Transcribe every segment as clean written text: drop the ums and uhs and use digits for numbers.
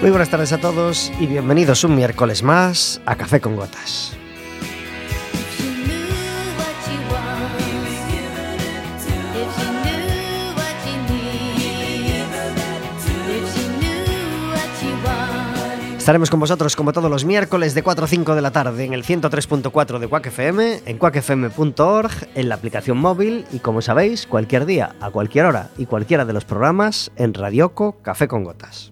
Muy buenas tardes a todos y bienvenidos un miércoles más a Café con Gotas. Estaremos con vosotros como todos los miércoles de 4 a 5 de la tarde en el 103.4 de Quack FM, en quackfm.org, en la aplicación móvil y, como sabéis, cualquier día, a cualquier hora y cualquiera de los programas en Radioco Café con Gotas.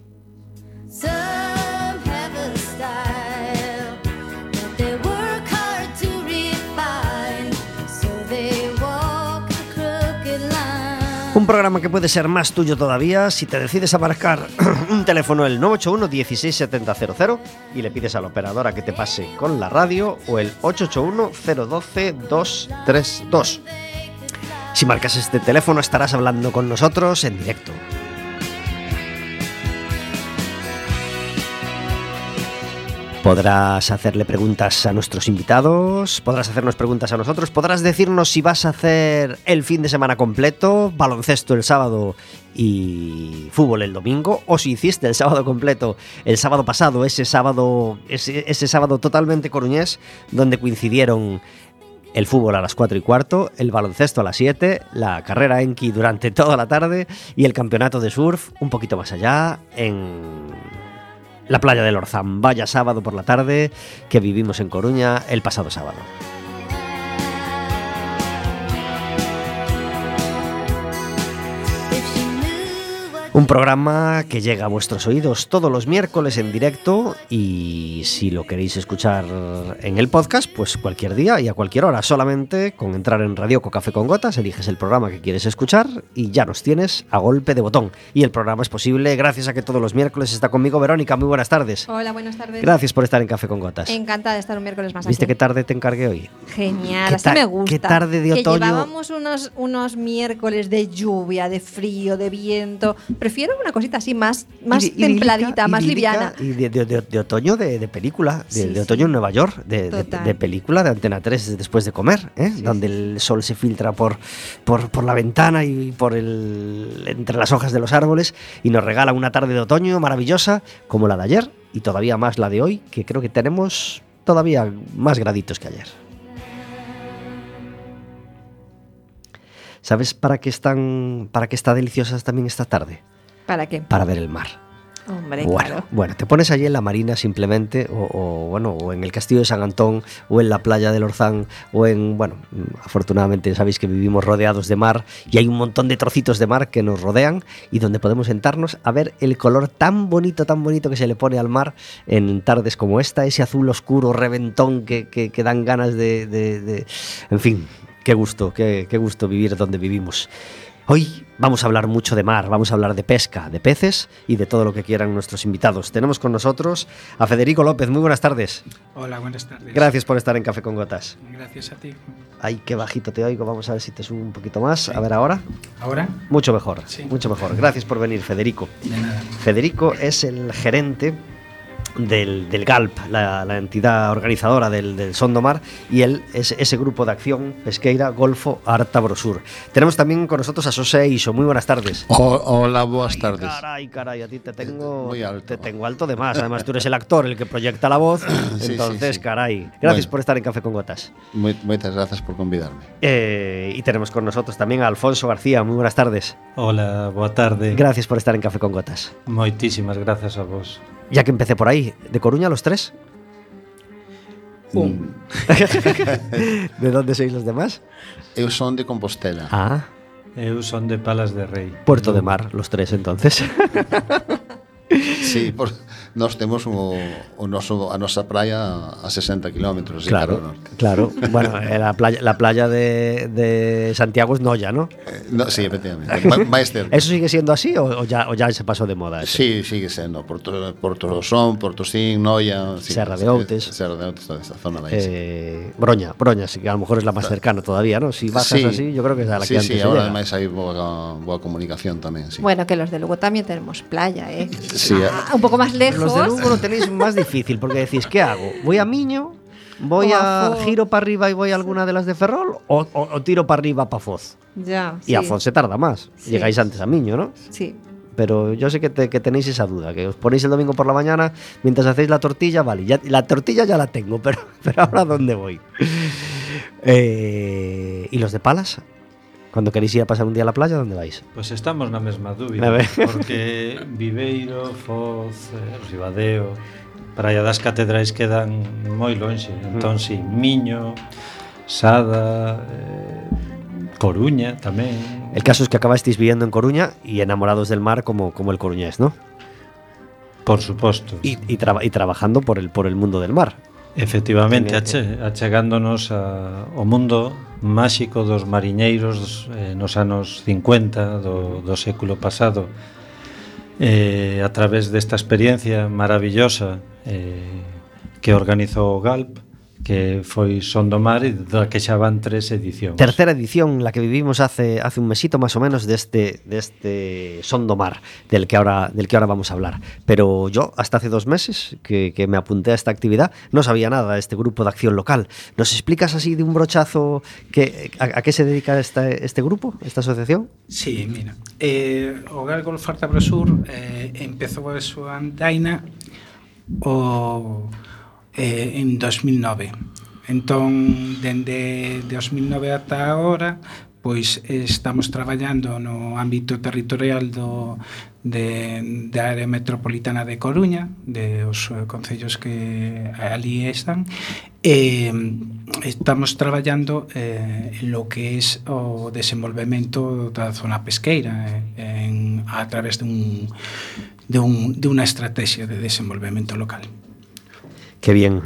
Un programa que puede ser más tuyo todavía si te decides a marcar un teléfono el 981 16 7000 y le pides a la operadora que te pase con la radio, o el 881 012 232. Si marcas este teléfono estarás hablando con nosotros en directo. Podrás hacerle preguntas a nuestros invitados, podrás hacernos preguntas a nosotros, podrás decirnos si vas a hacer el fin de semana completo, baloncesto el sábado y fútbol el domingo, o si hiciste el sábado completo el sábado pasado, ese sábado totalmente coruñés, donde coincidieron el fútbol a las 4:15, el baloncesto a las 7, la carrera Enki durante toda la tarde y el campeonato de surf un poquito más allá en la playa del Orzán. Vaya sábado por la tarde que vivimos en Coruña el pasado sábado. Un programa que llega a vuestros oídos todos los miércoles en directo, y si lo queréis escuchar en el podcast, pues cualquier día y a cualquier hora. Solamente con entrar en Radioco Café con Gotas, eliges el programa que quieres escuchar y ya nos tienes a golpe de botón. Y el programa es posible gracias a que todos los miércoles está conmigo Verónica. Muy buenas tardes. Hola, buenas tardes. Gracias por estar en Café con Gotas. Encantada de estar un miércoles más aquí. ¿Viste qué tarde te encargué hoy? Genial, así me gusta. Qué tarde de otoño. Que llevábamos unos miércoles de lluvia, de frío, de viento. Prefiero una cosita así más templadita, más liviana. Y de otoño de película, de otoño en Nueva York, de película de Antena 3 después de comer, donde el sol se filtra por la ventana y entre las hojas de los árboles y nos regala una tarde de otoño maravillosa como la de ayer, y todavía más la de hoy, que creo que tenemos todavía más graditos que ayer. ¿Sabes para qué está deliciosa también esta tarde? ¿Para qué? Para ver el mar. Hombre, bueno, claro. Te pones allí en la marina simplemente, o en el castillo de San Antón, o en la playa del Orzán, afortunadamente sabéis que vivimos rodeados de mar y hay un montón de trocitos de mar que nos rodean y donde podemos sentarnos a ver el color tan bonito que se le pone al mar en tardes como esta, ese azul oscuro, reventón que dan ganas de... En fin, qué gusto vivir donde vivimos. Hoy vamos a hablar mucho de mar, vamos a hablar de pesca, de peces y de todo lo que quieran nuestros invitados. Tenemos con nosotros a Federico López. Muy buenas tardes. Hola, buenas tardes. Gracias por estar en Café con Gotas. Gracias a ti. Ay, qué bajito te oigo. Vamos a ver si te subo un poquito más. Sí. A ver ahora. ¿Ahora? Mucho mejor, sí. Mucho mejor. Gracias por venir, Federico. De nada. Federico es el gerente del GALP, la entidad organizadora del Sondomar, y él es ese grupo de acción pesqueira Golfo Arta Brosur. Tenemos también con nosotros a Xosé Ixo. Muy buenas tardes. Hola, buenas tardes. Caray, a ti te tengo muy alto. Te tengo alto de más. Además tú eres el actor, el que proyecta la voz. Entonces, sí. Caray. Gracias por estar en Café con Gotas. Muchas gracias por convidarme. Y tenemos con nosotros también a Alfonso García. Muy buenas tardes. Hola, boa tarde. Gracias por estar en Café con Gotas. Moitísimas gracias a vos. Ya que empecé por ahí, ¿de Coruña los tres? ¿De dónde sois los demás? Eu son de Compostela. Ah. Eu son de Palas de Rei. Puerto de Mar, los tres entonces. Sí, nós temos a nosa praia a 60 kilómetros. Claro. Bueno, la playa de Santiago es Noia, ¿no? Sí, efectivamente. Máis cerca. ¿Eso sigue siendo así o ya se pasó de moda? Sí, sigue sendo. Porto Son, Portosín, Noia... Sí, Serra de Outes. Toda esa zona de ahí. Broña, sí, que a lo mejor es la más cercana todavía, ¿no? Si bajas así, yo creo que es a la que antes Sí, ahora llega. además hai boa comunicación tamén, sí. Bueno, que los de Lugo también tenemos playa, ¿eh? Sí, un poco más lejos. Los de Lugo lo tenéis más difícil porque decís, ¿qué hago? ¿Voy a Miño? ¿Giro para arriba y voy a alguna de las de Ferrol? ¿O tiro para arriba para Foz? Ya, Y a Foz se tarda más. Sí. Llegáis antes a Miño, ¿no? Sí. pero yo sé que tenéis esa duda, que os ponéis el domingo por la mañana mientras hacéis la tortilla, vale, la tortilla ya la tengo, pero ahora ¿dónde voy? ¿Y los de Palas? Cuando queréis ir a pasar un día a la playa, ¿dónde vais? Pois estamos na mesma dúbida, porque Viveiro, Foz, Ribadeo, Praia das Catedrais quedan moi lonxe. Entón, si, Miño, Sada, Coruña tamén. El caso es que acabasteis viviendo en Coruña y enamorados del mar como el coruñés, ¿no? Por suposto. Y trabajando por el mundo del mar. Efectivamente, achegándonos ao mundo máxico dos mariñeiros nos anos 50 do século pasado, a través desta experiencia maravillosa que organizou o GALP, que foi Son do Mar, e da que xa van 3 edicións. Tercera edición, la que vivimos hace un mesito más o menos de este Son do Mar, del que ahora vamos a hablar. Pero yo, hasta hace 2 meses que me apunté a esta actividad, no sabía nada de este grupo de acción local. ¿Nos explicas así de un brochazo a qué se dedica este grupo, esta asociación? Sí, mira, o GALP Golf Fuerteventura empezou a súa andaina en 2009. Entón, dende 2009 ata agora, pois estamos traballando no ámbito territorial da área metropolitana de Coruña, de os concellos que ali están, e estamos traballando en lo que é o desenvolvemento da zona pesqueira a través de unha estrategia de desenvolvemento local. Qué bien.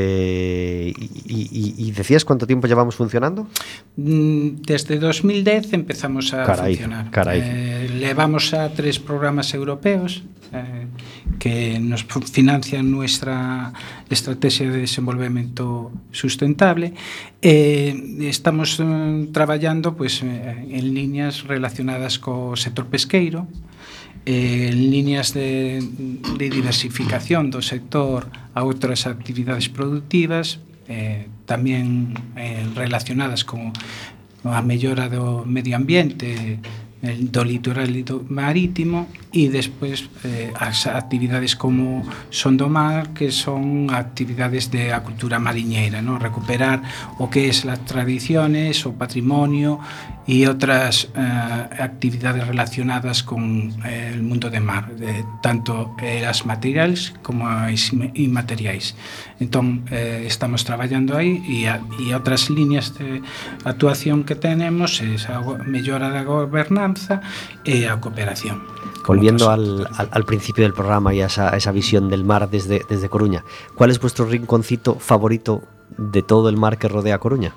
¿Y decías cuánto tiempo llevamos funcionando? Desde 2010 empezamos a funcionar. Levamos a 3 programas europeos que nos financian nuestra estrategia de desenvolvemento sustentable. Estamos traballando pues, en líneas relacionadas co sector pesqueiro, en líneas de diversificación do sector a outras actividades productivas, tamén relacionadas con a mellora do medio ambiente, do litoral marítimo, e despois as actividades como Son do Mar, que son actividades de a cultura mariñeira, ¿no? Recuperar o que es las tradiciones, o patrimonio y otras actividades relacionadas con el mundo de mar, tanto as materiais como as inmateriais. Entón, estamos traballando aí, e outras líneas de actuación que tenemos é a mellora da gobernanza e a cooperación. Volviendo al principio del programa y a esa visión del mar desde Coruña, ¿cuál es vuestro rinconcito favorito de todo el mar que rodea Coruña?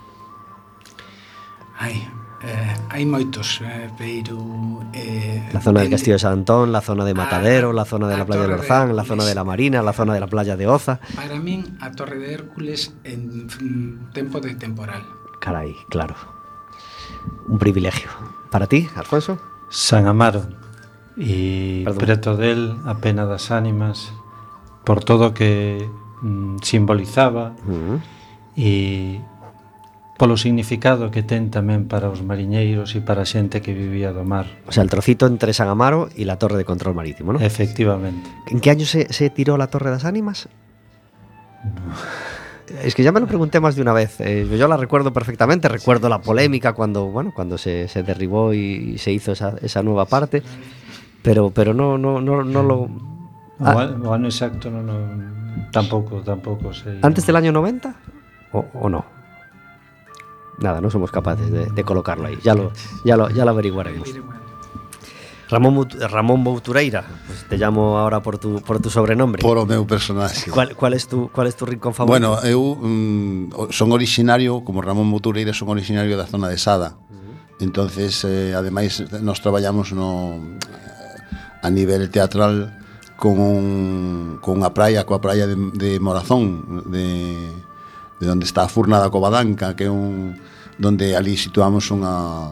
Hai moitos, pero... la zona del Castillo de San Antón, la zona de Matadero, la zona de la playa de Lorzán, la zona de la Marina, la zona de la playa de Oza. Para min, a Torre de Hércules en tempo de temporal. Carai, claro. Un privilegio. ¿Para ti, Alfonso? San Amaro, e preto del a Pena das Ánimas, por todo que simbolizaba, e polo significado que ten tamén para os mariñeiros e para a xente que vivía do mar. O sea, el trocito entre San Amaro y la Torre de Control Marítimo, ¿no? Efectivamente. ¿En qué año se tiró la Torre das Ánimas? No. Es que ya me lo pregunté más de una vez. Yo la recuerdo perfectamente. Recuerdo la polémica cuando se derribó y se hizo esa nueva parte. Pero no lo... O ano exacto tampouco sei. ¿Antes del año 90? ¿O no? Nada, no somos capaces de colocarlo ahí. Ya lo averiguaremos. Ramón Boutureira, pues te llamo ahora por tu sobrenombre. Por o meu personaxe. ¿Cuál es tu rincón favorito? Bueno, eu son originario, como Ramón Boutureira, son originario da zona de Sada. Entonces, ademais, nos traballamos a nivel teatral con unha praia, coa praia de Morazón, de onde está a Furna da Covadanca, que é donde ali situamos unha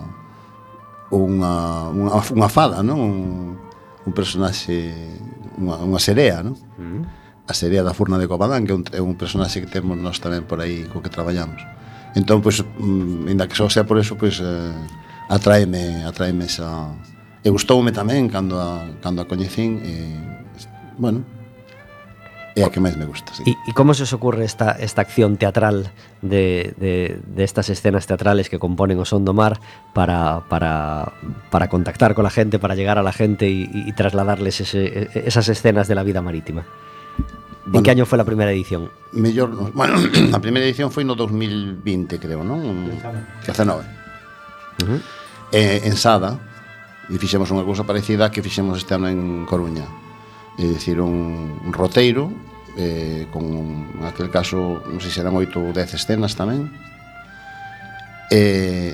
fada, non? Un personaxe, unha serea, non? A serea da Furna de Covadán, que é un personaxe que temos nós tamén por aí co que traballamos. Entón, pois, ainda que só sea por eso, pois atraeme E gustoume tamén cando a coñecín, bueno, é a que máis me gusta, sí. E como se os ocurre esta acción teatral de estas escenas teatrales que componen o Son do Mar para contactar con la gente, para llegar a la gente y trasladarles esas escenas de la vida marítima? Bueno, ¿en qué año fue la primera edición? Bueno, a primeira edición foi no 2020, creo, non? 19. En Sada, e fixemos unha cousa parecida que fixemos este ano en Coruña. É dicir, un roteiro con, en aquel caso, non sei se eran 8 ou 10 escenas tamén, 9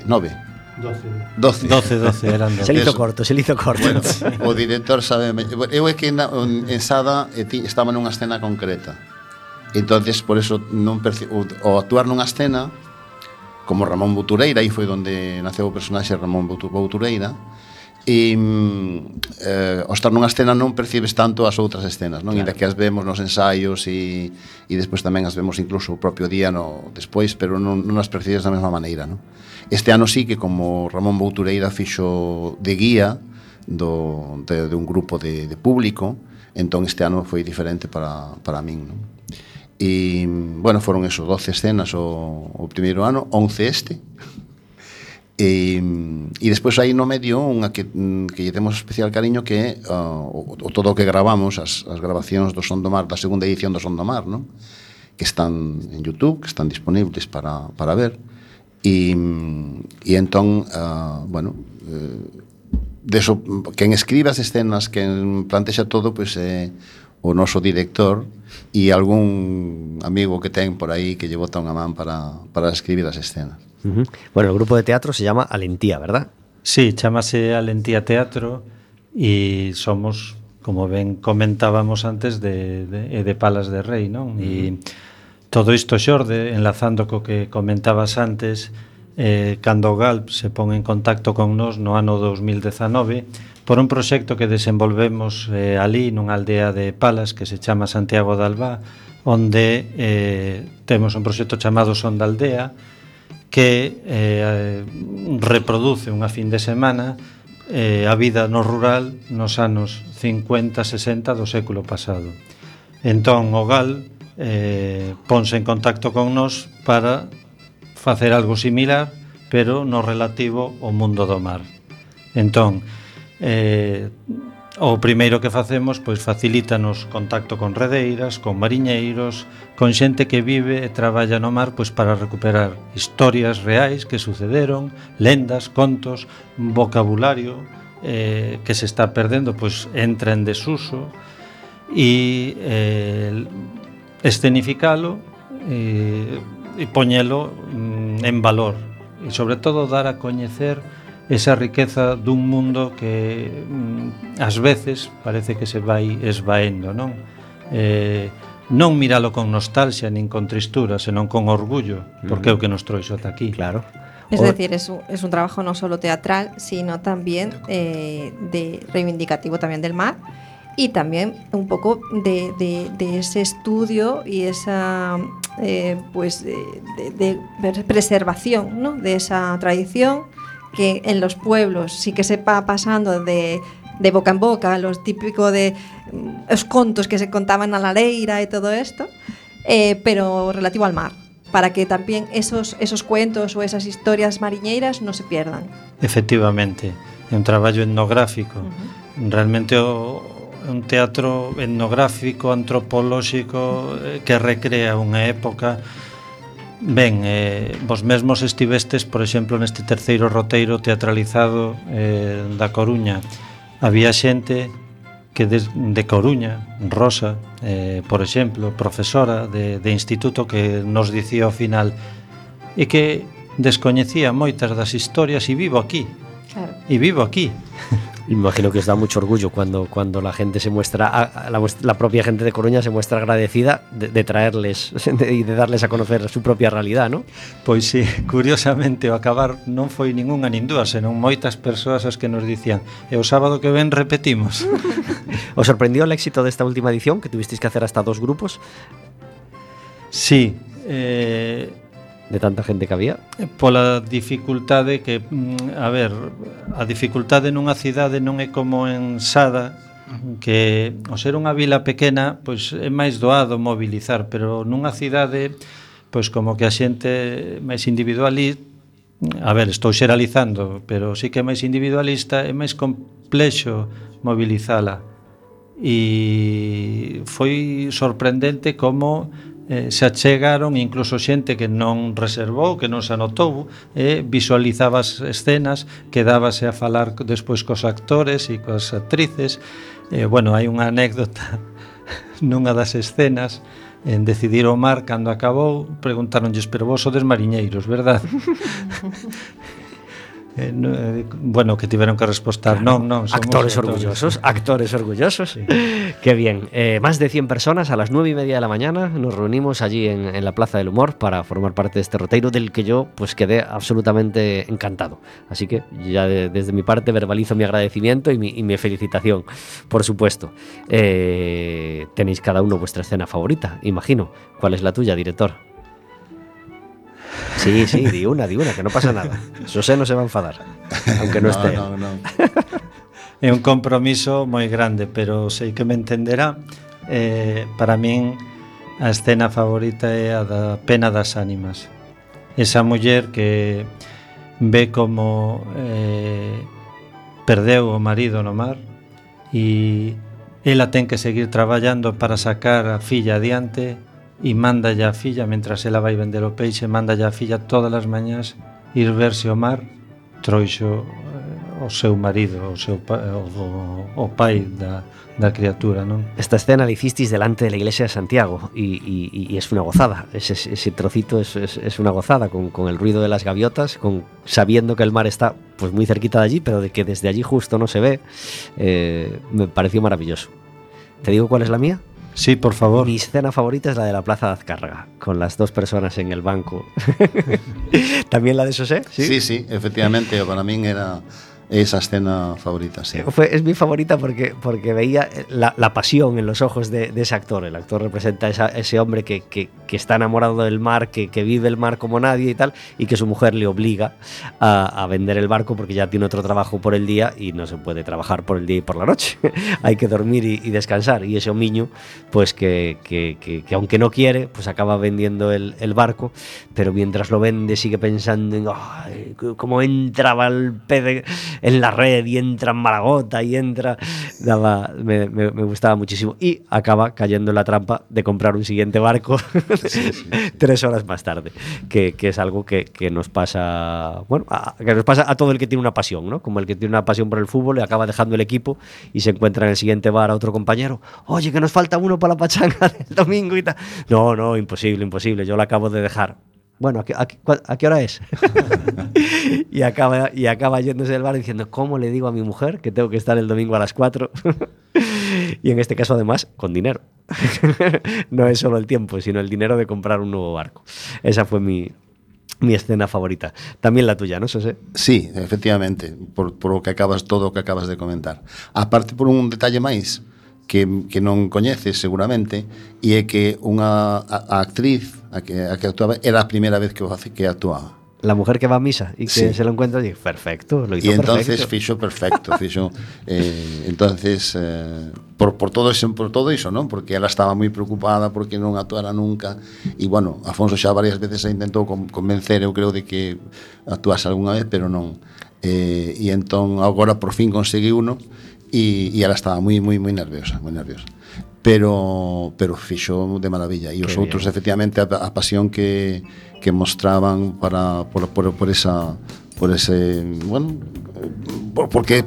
12 eran 12. Se le hizo corto. Bueno, o director sabe, eu é que en Sada estaba nunha escena concreta, entonces por eso non o actuar nunha escena como Ramón Boutureira, aí foi onde naceu o personaxe Ramón Boutureira. E ao estar nunha escena non percibes tanto as outras escenas, non? Claro. Ainda que as vemos nos ensaios e despois tamén as vemos incluso o propio día despois, pero non as percibes da mesma maneira, non? Este ano sí que como Ramón Boutureira fixo de guía de un grupo de público, entón este ano foi diferente para min, non? E, bueno, foron esos 12 escenas o primeiro ano, 11 este. E despois aí no medio unha que lle temos especial cariño, que é o todo o que gravamos, as grabacións do Son do Mar, da segunda edición do Son do Mar, non? Que están en YouTube, que están disponibles para ver. E entón, bueno, deso, quen escribe as escenas, quen plantexa todo, pois é o noso director e algún amigo que ten por aí que lle bota unha man para escribir as escenas. Bueno, el grupo de teatro se llama Alentía, ¿verdad? Sí, chamase Alentía Teatro e somos, como ben comentábamos antes, de Palas de Rei, non? E todo isto xorde, enlazando co que comentabas antes, cando o GALP se pon en contacto con nós no ano 2019 por un proxecto que desenvolvemos ali nunha aldea de Palas que se chama Santiago de Albá, onde temos un proxecto chamado Son da Aldea, que reproduce unha fin de semana a vida no rural nos anos 50-60 do século pasado. Entón o GAL ponse en contacto con nós para facer algo similar, pero no relativo ao mundo do mar. Entón, o primeiro que facemos, pois facilítanos contacto con redeiras, con mariñeiros, con xente que vive e traballa no mar, pois para recuperar historias reais que sucederon, lendas, contos, vocabulario que se está perdendo, pois entra en desuso, e escenificalo e poñelo en valor, e sobre todo dar a coñecer esa riqueza dun mundo que ás veces parece que se vai esvaendo, non? Non miralo con nostalgia nin con tristura, senón con orgullo, porque é o que nos trouxo ata aquí. Claro. Es decir, es un trabajo no solo teatral, sino también de reivindicativo también del mar, y también un poco de ese estudio y esa pues de preservación, ¿no? De esa tradición que en los pueblos sí que se va pasando de boca en boca, los típicos de los contos que se contaban a la leira y todo esto, pero relativo al mar, para que también esos cuentos o esas historias mariñeiras no se pierdan. Efectivamente, é un traballo etnográfico. Realmente un teatro etnográfico, antropolóxico, que recrea unha época. Ben, vos mesmos estivestes, por exemplo, neste terceiro roteiro teatralizado da Coruña. Había xente que de Coruña, Rosa, por exemplo, profesora de instituto, que nos dicía ao final e que descoñecía moitas das historias, e vivo aquí. Claro. E vivo aquí. Imagino que os da mucho orgullo cuando la gente se muestra, la propia gente de Coruña se muestra agradecida de traerles y de darles a conocer su propia realidad, ¿no? Pois sí, curiosamente, ao acabar non foi ningunha nin dúas, senón moitas persoas as que nos dicían: e o sábado que ven repetimos. ¿Os sorprendió el éxito de esta última edición, que tuvisteis que hacer hasta 2 grupos? Sí, de tanta gente que había? Pola dificultade que, a ver, a dificultade nunha cidade non é como en Sada, que ao ser unha vila pequena, pois é máis doado mobilizar, pero nunha cidade, pois como que a xente máis individualista, a ver, estou xeralizando, pero sí que é máis individualista, é máis complexo mobilizala. E foi sorprendente como se achegaron incluso xente que non reservou, que non se anotou, visualizaba as escenas, quedábase a falar despois cos actores e cos actrices. Bueno, hai unha anécdota nunha das escenas en decidir o mar cando acabou, preguntáronlles, pero vos sodes mariñeiros, verdad? Bueno, que tiveron que respostar, claro, non, somos actores orgullosos. Sí. Qué bien. Más de 100 personas a las 9:30 de la mañana nos reunimos allí en la Plaza del Humor para formar parte de este roteiro del que yo pues quedé absolutamente encantado. Así que ya desde mi parte verbalizo mi agradecimiento y mi felicitación, por supuesto. Tenéis cada uno vuestra escena favorita, imagino. ¿Cuál es la tuya, director? Sí, di una, que no pasa nada. Xosé no se va a enfadar, aunque no esté. No. É un compromiso moi grande, pero sei que me entenderá. Para min a escena favorita é a da Pena das Ánimas. Esa muller que ve como perdeu o marido no mar e ela ten que seguir traballando para sacar a filla adiante, e manda a filla, mentras ela vai vender o peixe, manda a filla todas as mañás ir verse ao mar, trouxo o seu marido, o pai da criatura, non? Esta escena la hicisteis delante de la iglesia de Santiago y es una gozada, ese trocito es una gozada, con el ruido de las gaviotas, sabiendo que el mar está pues muy cerquita de allí, pero de que desde allí justo no se ve, me pareció maravilloso. ¿Te digo cuál es la mía? Sí, por favor. Mi escena favorita es la de la Plaza de Azcárraga, con las dos personas en el banco. ¿También la de Xosé? Sí, efectivamente, para mí era esa escena favorita, sí. Es mi favorita porque veía la pasión en los ojos de ese actor. El actor representa ese hombre que está enamorado del mar, que vive el mar como nadie y tal, y que su mujer le obliga a vender el barco porque ya tiene otro trabajo por el día y no se puede trabajar por el día y por la noche. Hay que dormir y descansar. Y ese homiño, pues que aunque no quiere, pues acaba vendiendo el barco, pero mientras lo vende sigue pensando en cómo entraba el pez en la red y entra en Maragota y entra... Me gustaba muchísimo. Y acaba cayendo en la trampa de comprar un siguiente barco 3 horas más tarde, que es algo que nos pasa, bueno, que nos pasa a todo el que tiene una pasión, ¿no? Como el que tiene una pasión por el fútbol y acaba dejando el equipo y se encuentra en el siguiente bar a otro compañero. Oye, que nos falta uno para la pachanga del domingo y tal. No, imposible, yo lo acabo de dejar. Bueno, ¿a qué hora es? y acaba yéndose del bar diciendo, ¿cómo le digo a mi mujer que tengo que estar el domingo a las 4? Y en este caso, además, con dinero. No es solo el tiempo, sino el dinero de comprar un nuevo barco. Esa fue mi escena favorita. También la tuya, ¿no, Xosé? Sí, efectivamente, por todo o que acabas de comentar. Aparte, por un detalle máis, que non coñeces seguramente, e é que a actriz a que actuaba era a primeira vez que actuaba. La mujer que va a misa y que se lo encuentra y perfecto, lo hizo. Y entonces fixo perfecto, entonces por todo eso, ¿no? Porque ela estaba moi preocupada porque non actuara nunca e bueno, Afonso xa varias veces se intentou convencer, eu creo, de que actuase algunha vez, pero non. E entón agora por fin conseguiu uno. E ela estaba moi nerviosa, pero fixo de maravilla. E os outros, efectivamente, a pasión que mostraban por ese, bueno, porque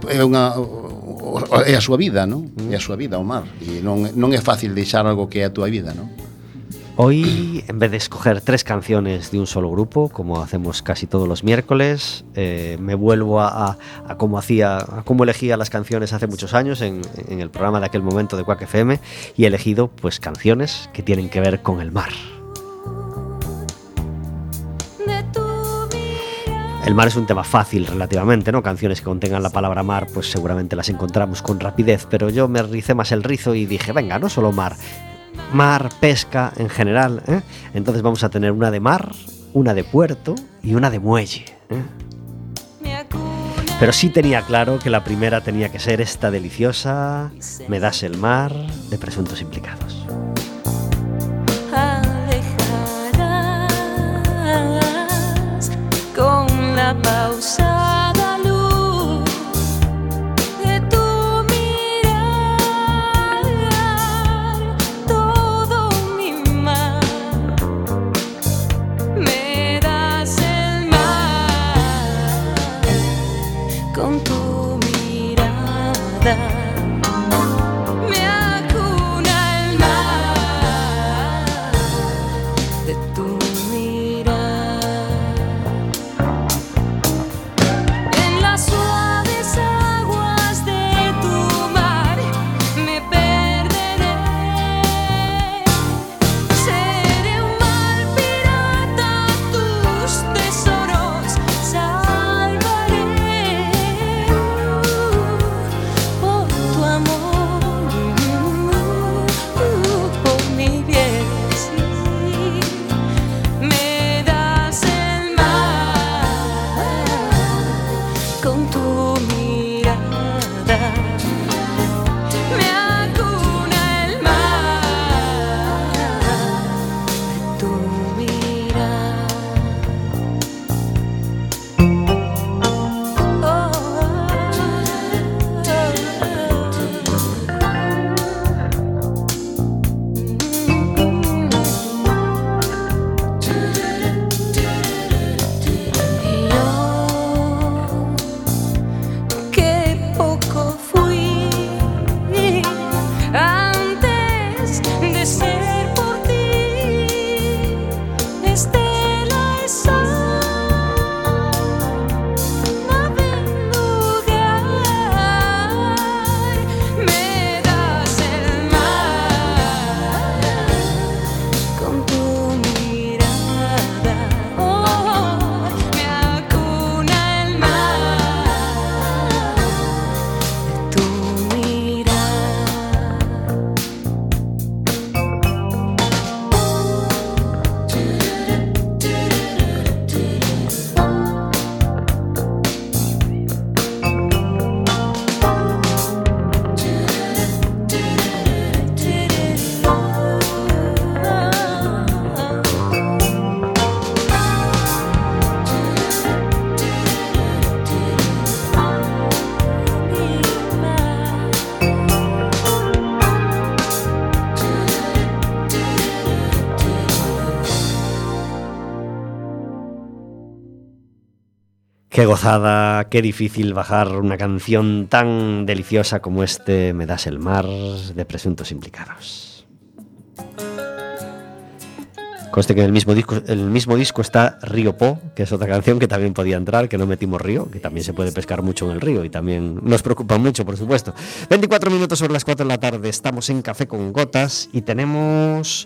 é a súa vida, non? É a súa vida o mar, e non é fácil deixar algo que é a túa vida, non? Hoy, en vez de escoger 3 canciones de un solo grupo, como hacemos casi todos los miércoles, me vuelvo a cómo elegía las canciones hace muchos años en el programa de aquel momento de Quack FM, y he elegido pues canciones que tienen que ver con el mar. El mar es un tema fácil relativamente, ¿no? Canciones que contengan la palabra mar, pues seguramente las encontramos con rapidez, pero yo me ricé más el rizo y dije, venga, no solo mar, pesca en general, ¿eh? Entonces vamos a tener una de mar una de puerto y una de muelle, ¿eh? Pero sí tenía claro que la primera tenía que ser esta deliciosa Me das el mar, de Presuntos Implicados. Alejarás con la pausada luz de tu mirar todo mi mar. Me das el mar con tu mirada. Me acuna el mar de tu mirar. En las suaves aguas de tu mar me perderé. Seré un mar pirata, tus tesoros salvaré. Por tu amor, por mi bien, sí. Me das el mar con tu mirada. Me acuna el mar de tu mirar. Qué poco fui antes de ser por ti estela y sal, nave en lugar. Me das el mar con tu mirada. Oh, me acuna el mar de tu mirar. Qué gozada, qué difícil bajar una canción tan deliciosa como este Me das el mar, de Presuntos Implicados. Conste que en el mismo disco está Río Po, que es otra canción que también podía entrar, que no metimos río, que también se puede pescar mucho en el río y también nos preocupa mucho, por supuesto. 24 minutos sobre las 4 de la tarde, estamos en Café con Gotas y tenemos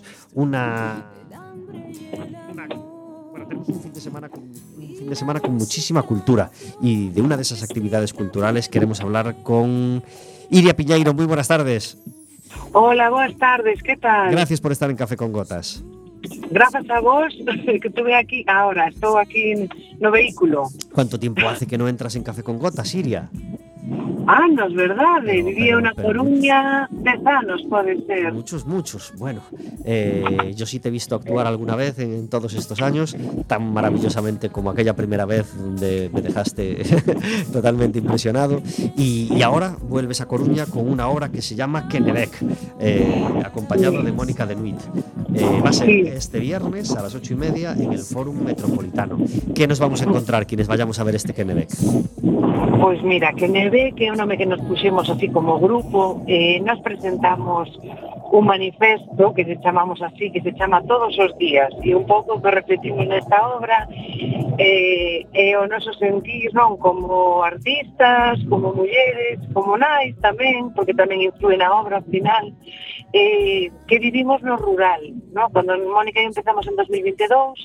tenemos un fin de semana con muchísima cultura, y de una de esas actividades culturales queremos hablar con Iria Piñeiro. Muy buenas tardes. Hola, buenas tardes, ¿qué tal? Gracias por estar en Café con Gotas. Gracias a vos, que estuve aquí ahora, estoy aquí no vehículo. ¿Cuánto tiempo hace que no entras en Café con Gotas, Iria? Anos, verdad? Vivía na Coruña 10 anos, pode ser. Muchos. Bueno, yo sí te he visto actuar alguna vez en todos estos años, tan maravillosamente como aquella primera vez donde me dejaste totalmente impresionado. Y ahora vuelves a Coruña con una obra que se llama Kennebec, acompañado de Mónica de Nuit. Va a ser este viernes a las 8:30 en el Fórum Metropolitano. ¿Qué nos vamos a encontrar quienes vayamos a ver este Kennebec? Pois mira, Kennebec é un nome que nos puxemos así como grupo. Nos presentamos un manifesto que se chamamos así, que se chama Todos os días, e un pouco que repetimos nesta obra o noso sentir, non, como artistas, como mulleres, como nais tamén, porque tamén influe na obra ao final, que vivimos no rural, non? Cando Mónica e empezamos en 2022,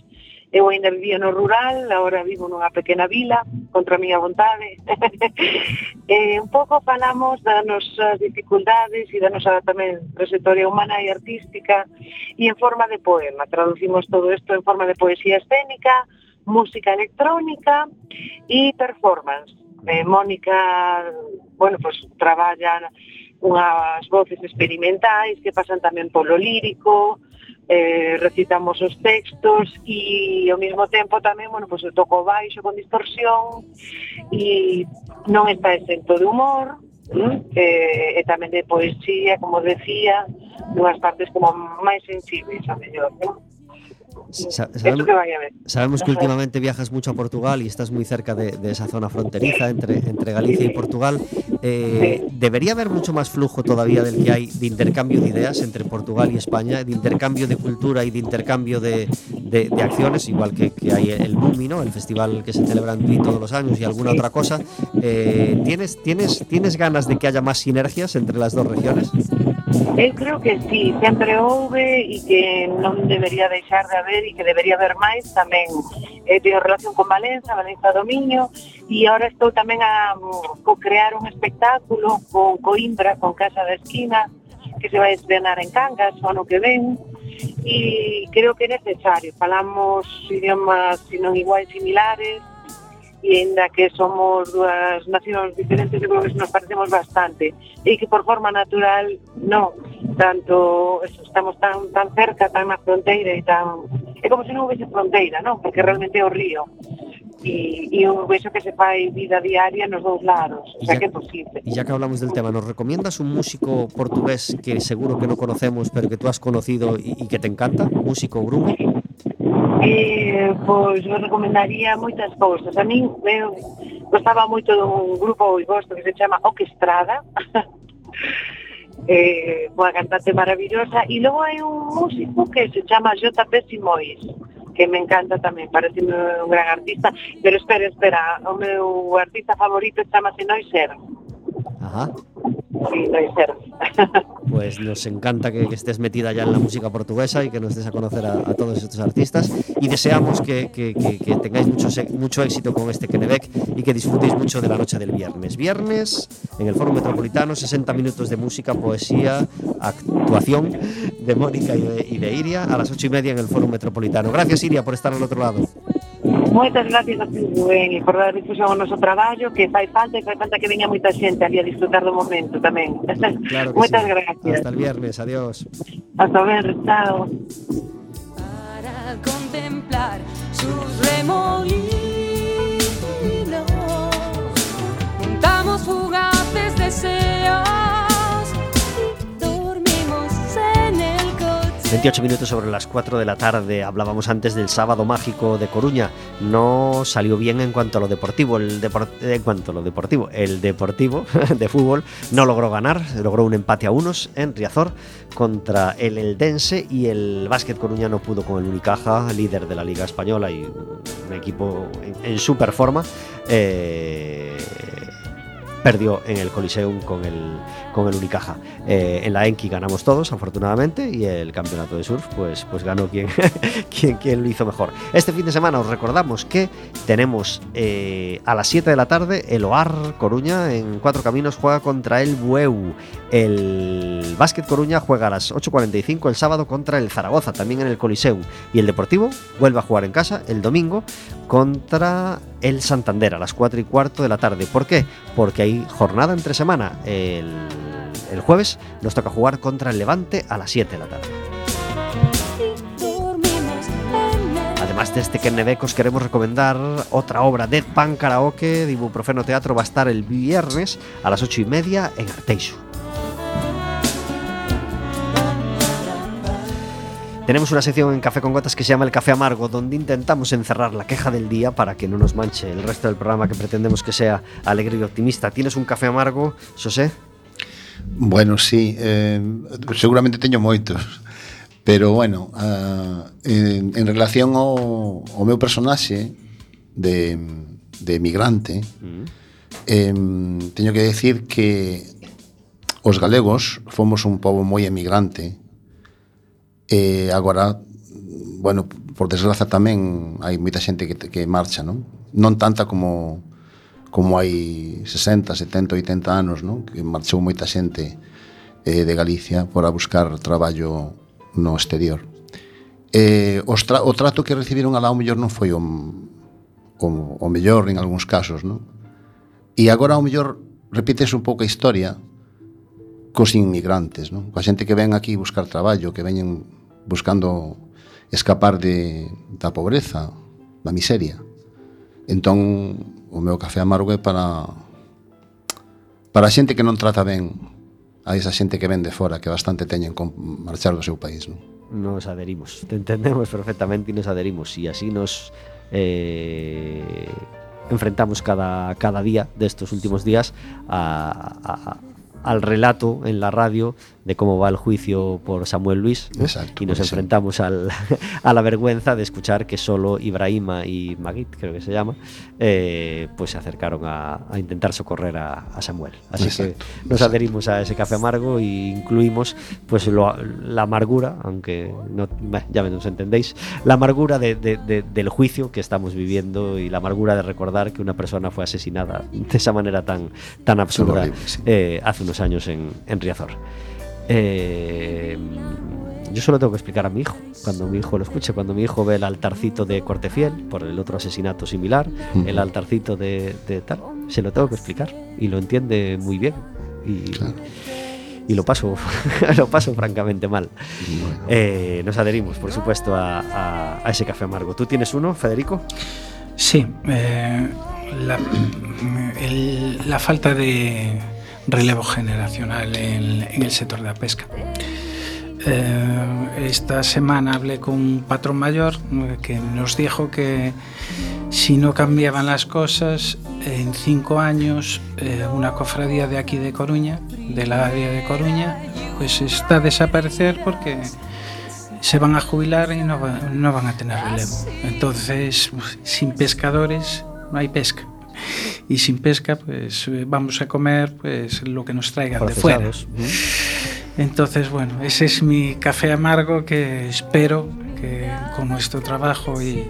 Eu ainda vivía no rural, agora vivo nunha pequena vila, contra a miña vontade. Un pouco falamos das nosas dificultades e da nosa tamén trayectoria humana e artística, e en forma de poema. Traducimos todo isto en forma de poesía escénica, música electrónica e performance. Mónica, bueno, pues traballa unhas voces experimentais que pasan tamén polo lírico, recitamos os textos e ao mesmo tempo tamén, bueno, pues toco baixo con distorsión e non está exento de humor, e tamén de poesía, como decía, unhas partes como máis sensibles, a mellor, non? Sabemos que últimamente viajas mucho a Portugal y estás muy cerca de esa zona fronteriza entre Galicia y Portugal. ¿Debería haber mucho más flujo todavía del que hay de intercambio de ideas entre Portugal y España, de intercambio de cultura y de intercambio de acciones, igual que hay el Bumi, ¿no? El festival que se celebra en Tui todos los años y alguna otra cosa? ¿Tienes ganas de que haya más sinergias entre las dos regiones? Eu creo que sí, sempre houve e que non debería deixar de haber e que debería haber máis tamén. Teño relación con Valenza Domiño, e agora estou tamén a co-crear un espectáculo con Coimbra, con Casa da Esquina, que se vai estrenar en Cangas o ano que ven, e creo que é necesario. Falamos idiomas, se non iguais, similares, e ainda que somos dúas nacións diferentes, eu creo que nos parecemos bastante, e que por forma natural non, tanto estamos tan cerca, tan na fronteira, e tan é como se non houvese fronteira, non? Porque realmente é o río, e eu vexo que se fai vida diaria nos dous lados, o sea que é posible. Y ya que hablamos del tema, ¿nos recomiendas un músico portugués que seguro que no conocemos, pero que tú has conocido y que te encanta? ¿Músico o grupo? Pois eu recomendaría moitas cousas. A min gostaba moito dun grupo e gosto que se chama Orquestrada, unha cantante maravillosa, e logo hai un músico que se chama J.P. Simois, que me encanta tamén, parece un gran artista, pero espera, o meu artista favorito chamase Noiser. Ajá. Sí, Noiser. Pues nos encanta que estés metida ya en la música portuguesa y que nos des a conocer a todos estos artistas, y deseamos que tengáis mucho éxito con este Kennebec y que disfrutéis mucho de la noche del viernes. Viernes en el Foro Metropolitano, 60 minutos de música, poesía, actuación de Mónica y de Iria a las 8:30 en el Foro Metropolitano. Gracias, Iria, por estar al otro lado. Moitas gracias a ti, Rubén, e por dar difusión ao noso traballo, que fai falta que veña moita xente ali a disfrutar do momento tamén. Claro que moitas sí. Gracias. Hasta el viernes, adiós. Hasta o viernes, chao. Para contemplar sus remolinos, montamos fugaces deseos y dormimos en el coche. 28 minutos sobre las 4 de la tarde. Hablábamos antes del sábado mágico de Coruña. No salió bien en cuanto a lo deportivo. El Deportivo de fútbol no logró ganar. Logró un empate a unos en Riazor contra el Eldense, y el básquet coruñano pudo con el Unicaja, líder de la Liga Española y un equipo en super forma. Perdió en el Coliseum con el Unicaja. En la Enki ganamos todos, afortunadamente, y el campeonato de surf pues ganó quien lo hizo mejor. Este fin de semana os recordamos que tenemos a las 7 de la tarde el OAR Coruña en Cuatro Caminos juega contra el Bueu. El Básquet Coruña juega a las 8:45 el sábado contra el Zaragoza, también en el Coliseum. Y el Deportivo vuelve a jugar en casa el domingo contra el Santander a las 4:15 de la tarde. ¿Por qué? Porque hay jornada entre semana. El jueves nos toca jugar contra el Levante a las 7 de la tarde. Además de este Kennebec, os queremos recomendar otra obra, Deadpan Karaoke de Ibuprofeno Teatro. Va a estar el viernes a las 8:30 en Arteixo. Tenemos una sección en Café con Gotas que se llama El Café Amargo, donde intentamos encerrar la queja del día para que no nos manche el resto del programa, que pretendemos que sea alegre y optimista. ¿Tienes un café amargo, Xosé? Bueno, sí, seguramente teño moitos, pero bueno, en relación ao meu personaxe de emigrante, teño que decir que os galegos fomos un pobo moi emigrante. Agora, bueno, por desgraza tamén hai moita xente que marcha, non? Non tanta como hai 60, 70, 80 anos, non? Que marchou moita xente de Galicia para buscar traballo no exterior. O trato que recibiron alá ao mellor non foi o mellor en algúns casos, non? E agora ao mellor repítese un pouco a historia cos inmigrantes, non? Coa xente que ven aquí buscar traballo, que veñen buscando escapar da pobreza, da miseria. Entón, o meu café amargo é para a xente que non trata ben a esa xente que ven de fora, que bastante teñen con marchar do seu país, non? Nos adherimos, te entendemos perfectamente y nos adherimos, y así nos enfrentamos cada día de estos últimos días al relato en la radio de cómo va el juicio por Samuel Luis, ¿no? Exacto, y nos enfrentamos a la vergüenza de escuchar que solo Ibrahima y Magit, creo que se llama, pues se acercaron a intentar socorrer a Samuel. Así exacto, que nos adherimos a ese café amargo e incluimos pues la amargura, aunque no, ya nos entendéis, la amargura del juicio que estamos viviendo y la amargura de recordar que una persona fue asesinada de esa manera tan absurda hace unos años en Riazor. Yo solo tengo que explicar a mi hijo, cuando mi hijo lo escuche, cuando mi hijo ve el altarcito de Cortefiel por el otro asesinato similar, el altarcito de tal, se lo tengo que explicar y lo entiende muy bien y lo paso francamente mal. Bueno. Nos adherimos, por supuesto, a ese café amargo. ¿Tú tienes uno, Federico? Sí, la falta de relevo generacional en el sector de la pesca. Esta semana hablé con un patrón mayor que nos dijo que si no cambiaban las cosas, en 5 años una cofradía de aquí de Coruña, del área de Coruña, pues está a desaparecer porque se van a jubilar y no van a tener relevo. Entonces, sin pescadores no hay pesca. Y sin pesca, pues vamos a comer pues lo que nos traigan de fuera. Entonces, bueno, ese es mi café amargo, que espero que con nuestro trabajo y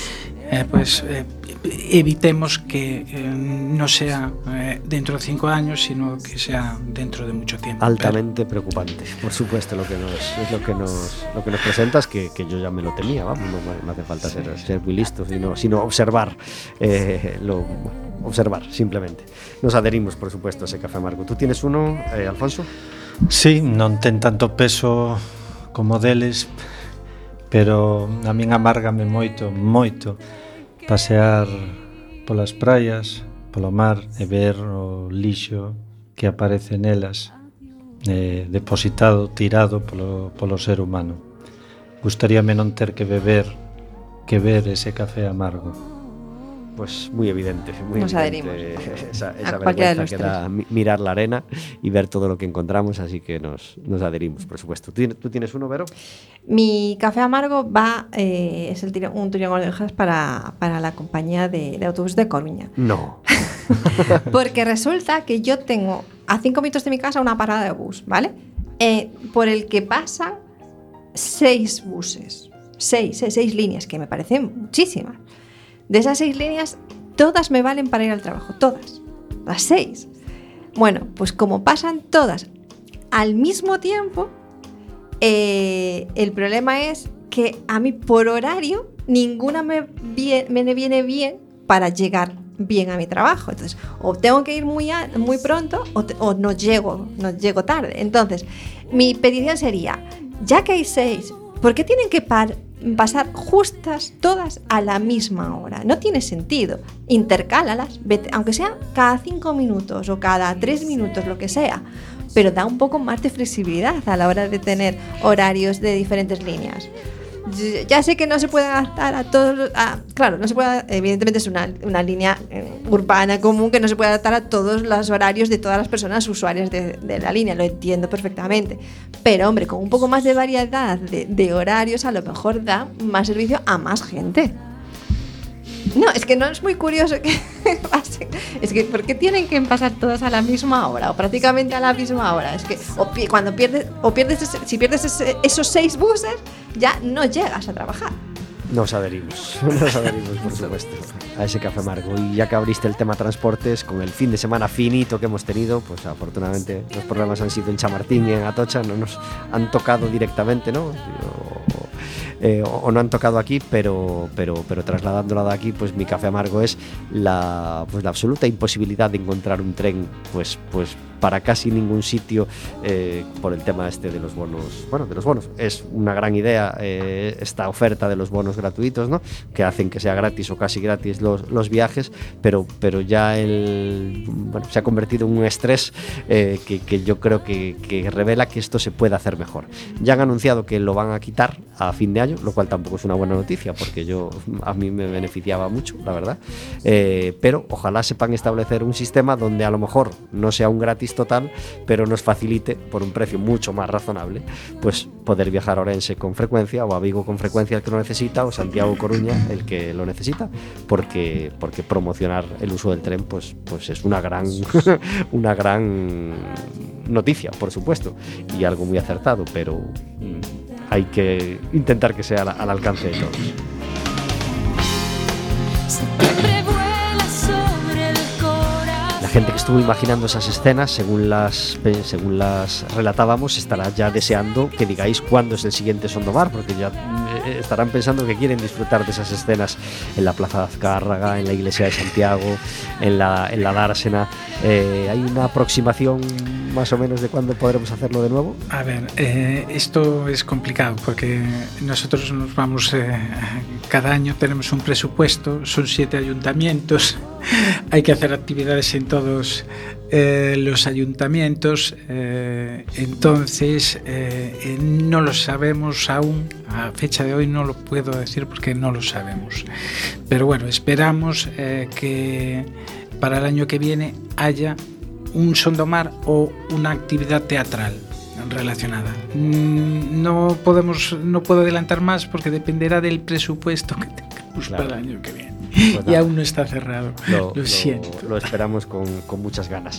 evitemos que no sea dentro de 5 años, sino que sea dentro de mucho tiempo. Altamente preocupante, por supuesto, lo que nos presentas, que yo ya me lo temía, vamos, no hace falta ser muy listo, sino observar, observar simplemente. Nos adherimos, por supuesto, a ese café amargo. ¿Tú tienes uno, Alfonso? Sí, non ten tanto peso como deles, pero a min amárgame moito pasear polas praias, polo mar e ver o lixo que aparece nelas, depositado, tirado polo ser humano. Gustaríame non ter que ver ese café amargo. Pues muy evidente, nos adherimos. Esa vergüenza que da mirar la arena y ver todo lo que encontramos, así que nos adherimos, por supuesto. ¿Tú tienes uno, Vero? Mi café amargo es un tirón de orejas para la compañía de autobús de Coruña. No. Porque resulta que yo tengo a 5 minutos de mi casa una parada de bus, ¿vale? Por el que pasan 6 buses, 6 líneas, que me parecen muchísimas. De esas 6 líneas, todas me valen para ir al trabajo, todas, las 6. Bueno, pues como pasan todas al mismo tiempo, el problema es que a mí por horario ninguna me viene bien para llegar bien a mi trabajo. Entonces, o tengo que ir muy pronto o no llego tarde. Entonces, mi petición sería, ya que hay 6, ¿por qué tienen que pasar justas todas a la misma hora? No tiene sentido. Intercálalas, aunque sea cada 5 minutos o cada 3 minutos, lo que sea, pero da un poco más de flexibilidad a la hora de tener horarios de diferentes líneas. Ya sé que no se puede adaptar a todos, claro, no se puede, evidentemente es una línea urbana común que no se puede adaptar a todos los horarios de todas las personas usuarias de la línea, lo entiendo perfectamente, pero hombre, con un poco más de variedad de horarios a lo mejor da más servicio a más gente. No, es que no es muy curioso que pasen. Es que ¿por qué tienen que pasar todas a la misma hora o prácticamente a la misma hora? Es que si pierdes esos 6 buses, ya no llegas a trabajar. Nos adherimos, por supuesto, a ese Café Amargo. Y ya que abriste el tema transportes, con el fin de semana finito que hemos tenido, pues afortunadamente los problemas han sido en Chamartín y en Atocha, no nos han tocado directamente, ¿no? O no han tocado aquí, pero trasladándolo de aquí, pues mi Café Amargo es la absoluta imposibilidad de encontrar un tren, pues para casi ningún sitio, por el tema de los bonos. Bueno, de los bonos es una gran idea, esta oferta de los bonos gratuitos, ¿no? Que hacen que sea gratis o casi gratis los viajes, pero ya se ha convertido en un estrés que yo creo que revela que esto se puede hacer mejor. Ya han anunciado que lo van a quitar a fin de año, lo cual tampoco es una buena noticia, porque a mí me beneficiaba mucho, la verdad, pero ojalá sepan establecer un sistema donde a lo mejor no sea un gratis total, pero nos facilite por un precio mucho más razonable, pues poder viajar a Orense con frecuencia, o a Vigo con frecuencia el que lo necesita, o Santiago Coruña el que lo necesita, porque promocionar el uso del tren pues es una gran noticia, por supuesto, y algo muy acertado, pero hay que intentar que sea al alcance de todos. La gente que estuvo imaginando esas escenas, según las relatábamos, estará ya deseando que digáis cuándo es el siguiente Sondomar, porque ya estarán pensando que quieren disfrutar de esas escenas en la Plaza de Azcárraga, en la Iglesia de Santiago, en la Dársena. ¿Hay una aproximación más o menos de cuándo podremos hacerlo de nuevo? A ver, esto es complicado porque nosotros nos vamos, cada año tenemos un presupuesto, son 7 ayuntamientos, hay que hacer actividades en todos los ayuntamientos, entonces no lo sabemos aún, a fecha de hoy no lo puedo decir porque no lo sabemos, pero bueno, esperamos que para el año que viene haya un Sondomar o una actividad teatral relacionada. No puedo adelantar más porque dependerá del presupuesto que tengamos para el año que viene. Pues y aún no está cerrado. Lo siento. Lo esperamos con muchas ganas.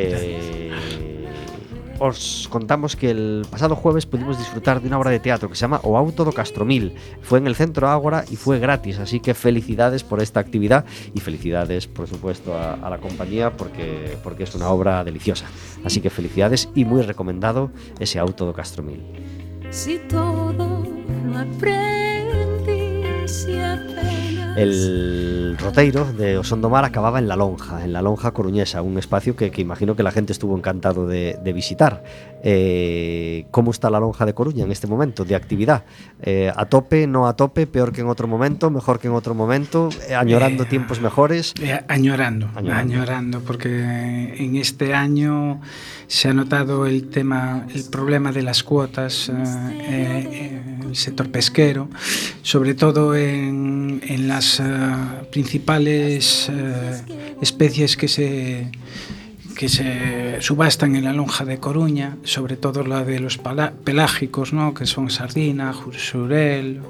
Os contamos que el pasado jueves pudimos disfrutar de una obra de teatro que se llama O Auto do Castromil. Fue en el Centro Ágora y fue gratis, así que felicidades por esta actividad y felicidades, por supuesto, a la compañía porque es una obra deliciosa. Así que felicidades y muy recomendado ese Auto do Castromil. Si todo lo aprendí, si apenas... El roteiro de O Sondomar acababa en La Lonja coruñesa, un espacio que imagino que la gente estuvo encantado de visitar. ¿Cómo está La Lonja de Coruña en este momento de actividad? ¿A tope, no a tope, peor que en otro momento, mejor que en otro momento, añorando tiempos mejores? Añorando, porque en este año se ha notado el problema de las cuotas en el sector pesquero, sobre todo en las principales especies que se subastan en la Lonja de Coruña, sobre todo la de los pelágicos, ¿no? Que son sardina, jurelo,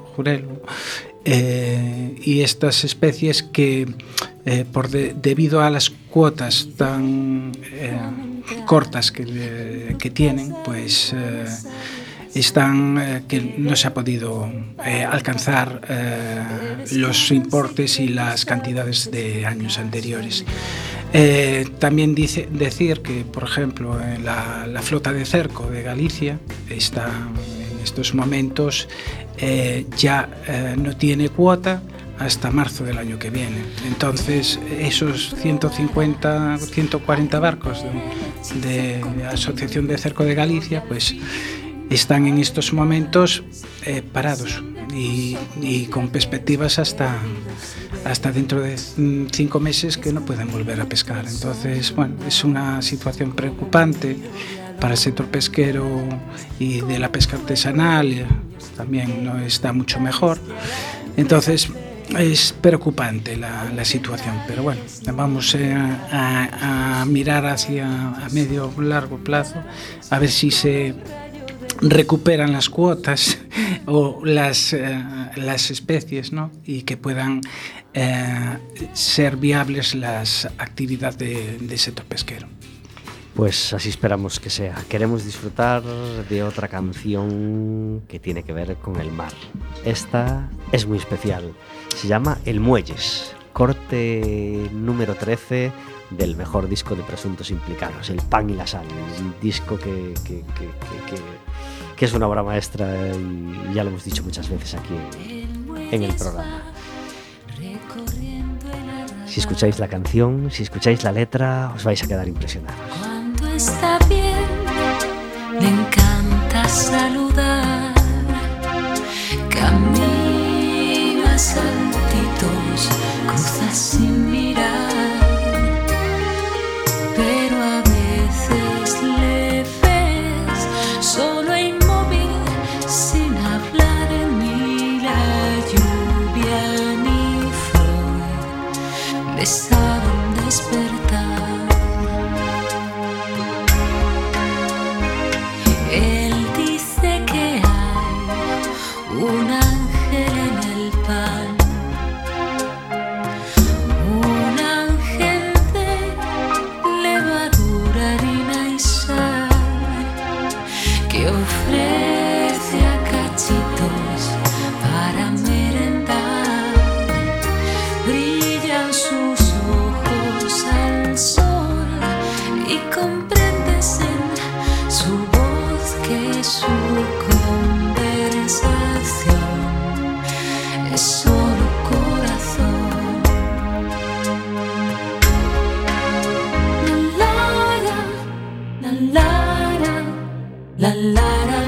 y estas especies que debido a las cuotas tan cortas que tienen, pues que no se ha podido alcanzar los importes y las cantidades de años anteriores. También decir que, por ejemplo, la flota de cerco de Galicia está en estos momentos ya no tiene cuota hasta marzo del año que viene. Entonces, esos 150, 140 barcos de la Asociación de Cerco de Galicia, pues están en estos momentos parados y con perspectivas hasta dentro de 5 meses que no pueden volver a pescar. Entonces, bueno, es una situación preocupante para el sector pesquero y de la pesca artesanal, también no está mucho mejor. Entonces, es preocupante la situación, pero bueno, vamos a mirar a medio o largo plazo a ver si se recuperan las cuotas o las especies, ¿no? Y que puedan ser viables las actividades del sector pesquero. Pues así esperamos que sea. Queremos disfrutar de otra canción que tiene que ver con el mar. Esta es muy especial. Se llama El Muelles, corte número 13 del mejor disco de Presuntos Implicados, El Pan y la Sal. Un disco que es una obra maestra y ya lo hemos dicho muchas veces aquí en el programa. Si escucháis la canción, si escucháis la letra, os vais a quedar impresionados. Está bien, me encanta saludar, camina saltitos, cruzas sin mirar, pero a veces le ves solo inmóvil, sin hablar, ni la lluvia ni flor le saben despertar. Él dice que hay un ángel en el pan, un ángel de levadura, harina y sal, que ofrece a cachitos para merendar. Brillan sus ojos al sol y comprendes en su voz que su conversación es solo corazón. La lara, la lara,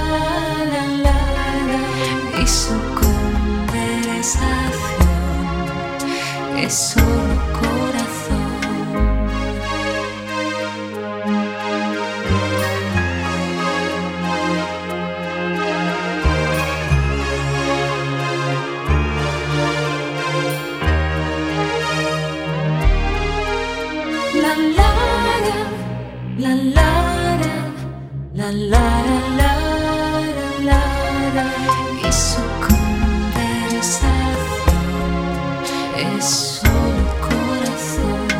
la y su conversación es solo corazón. La lara, la lara, la lara, lara, y su conversación es solo corazón.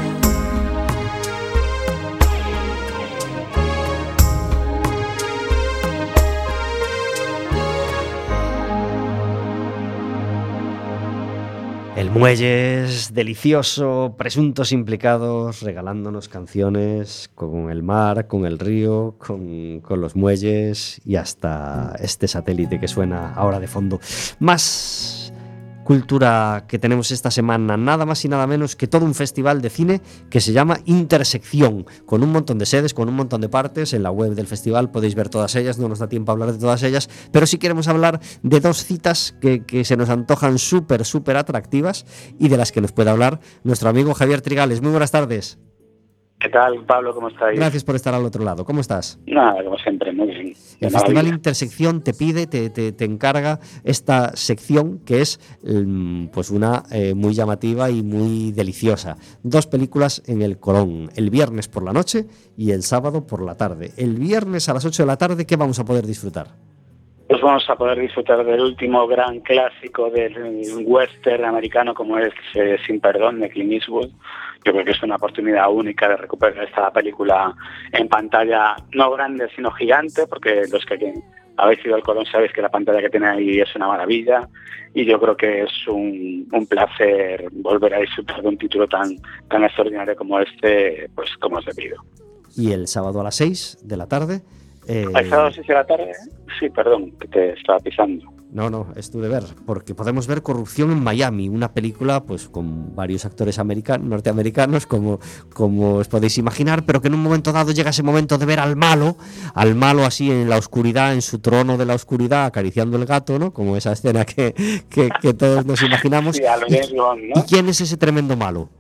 El Muelles, delicioso, Presuntos Implicados, regalándonos canciones con el mar, con el río, con los muelles y hasta este satélite que suena ahora de fondo. Más cultura que tenemos esta semana, nada más y nada menos que todo un festival de cine que se llama Intersección, con un montón de sedes, con un montón de partes. En la web del festival podéis ver todas ellas, no nos da tiempo a hablar de todas ellas, pero sí queremos hablar de dos citas que se nos antojan súper atractivas y de las que nos puede hablar nuestro amigo Javier Trigales. Muy buenas tardes. ¿Qué tal, Pablo? ¿Cómo estáis? Gracias por estar al otro lado. ¿Cómo estás? Nada, como siempre, muy bien. El Festival Intersección te pide, te encarga esta sección que es pues una muy llamativa y muy deliciosa. Dos películas en el Colón, el viernes por la noche y el sábado por la tarde. El viernes a las 8 de la tarde, ¿qué vamos a poder disfrutar? Pues vamos a poder disfrutar del último gran clásico del western americano como es Sin Perdón, de Clint Eastwood. Yo creo que es una oportunidad única de recuperar esta película en pantalla no grande sino gigante, porque los que habéis ido al Colón sabéis que la pantalla que tiene ahí es una maravilla, y yo creo que es un placer volver a disfrutar de un título tan extraordinario como este, pues como os debido. Y el sábado a las 6 de la tarde... ¿El sábado a las 6 de la tarde? Sí, perdón, que te estaba pisando. No, es tu deber, porque podemos ver Corrupción en Miami, una película pues con varios actores norteamericanos, como os podéis imaginar, pero que en un momento dado llega ese momento de ver al malo así en la oscuridad, en su trono de la oscuridad, acariciando el gato, ¿no? Como esa escena que todos nos imaginamos. Sí, a lo James Bond, ¿no? ¿Y quién es ese tremendo malo?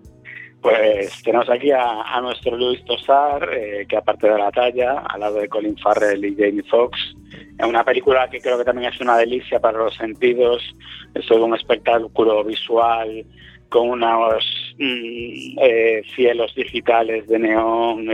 Pues tenemos aquí a nuestro Louis Tossard, que aparte de la talla, al lado de Colin Farrell y Jamie Foxx, en una película que creo que también es una delicia para los sentidos. Es todo un espectáculo visual con unos cielos digitales de neón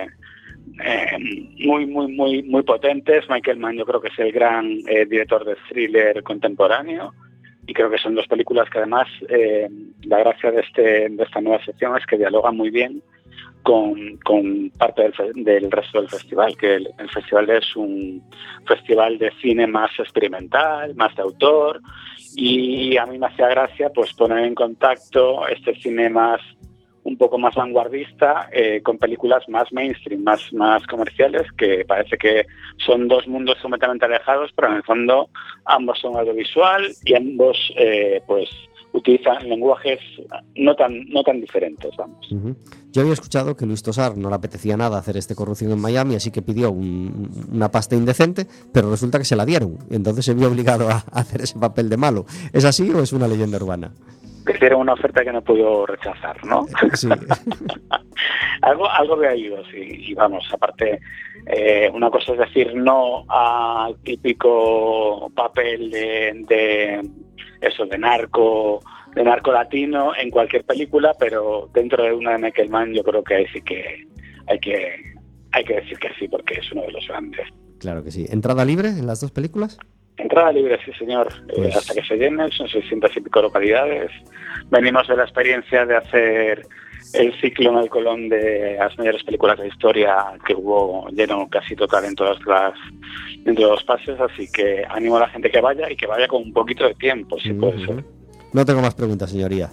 muy potentes. Michael Mann yo creo que es el gran director de thriller contemporáneo, y creo que son dos películas que además la gracia de esta nueva sección es que dialogan muy bien con parte del resto del festival, que el festival es un festival de cine más experimental, más de autor, y a mí me hacía gracia pues poner en contacto este cine más un poco más vanguardista con películas más mainstream, más comerciales, que parece que son dos mundos completamente alejados, pero en el fondo ambos son audiovisual y ambos pues utilizan lenguajes no tan diferentes, vamos. Uh-huh. Yo había escuchado que Luis Tosar no le apetecía nada hacer este Corrupción en Miami, así que pidió una pasta indecente, pero resulta que se la dieron, y entonces se vio obligado a hacer ese papel de malo. ¿Es así o es una leyenda urbana? Que hicieron una oferta que no pudo rechazar, ¿no? Sí. algo de ahí, sí. Y vamos, aparte, una cosa es decir no al típico papel de narco latino en cualquier película, pero dentro de una de Michael Mann yo creo que ahí sí que hay que decir que sí, porque es uno de los grandes. Claro que sí. ¿Entrada libre en las dos películas? Entrada libre, sí señor, pues hasta que se llenen, son 600 y pico localidades. Venimos de la experiencia de hacer el ciclo en el Colón de las mayores películas de historia, que hubo lleno casi total en todos los pases, así que animo a la gente que vaya y que vaya con un poquito de tiempo, si puede ser. No tengo más preguntas, señoría.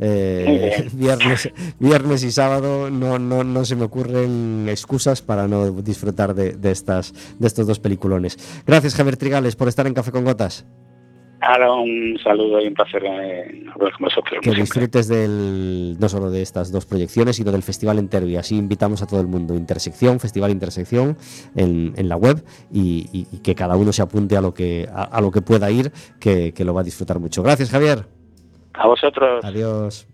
Viernes y sábado no se me ocurren excusas para no disfrutar de estos dos peliculones. Gracias, Javier Trigales, por estar en Café con Gotas. Ahora un saludo y un placer hablar con vosotros. Que disfrutes no solo de estas dos proyecciones, sino del festival entero, y así invitamos a todo el mundo. Intersección, Festival Intersección en la web, y que cada uno se apunte a lo que pueda ir, que lo va a disfrutar mucho. Gracias, Javier. A vosotros. Adiós.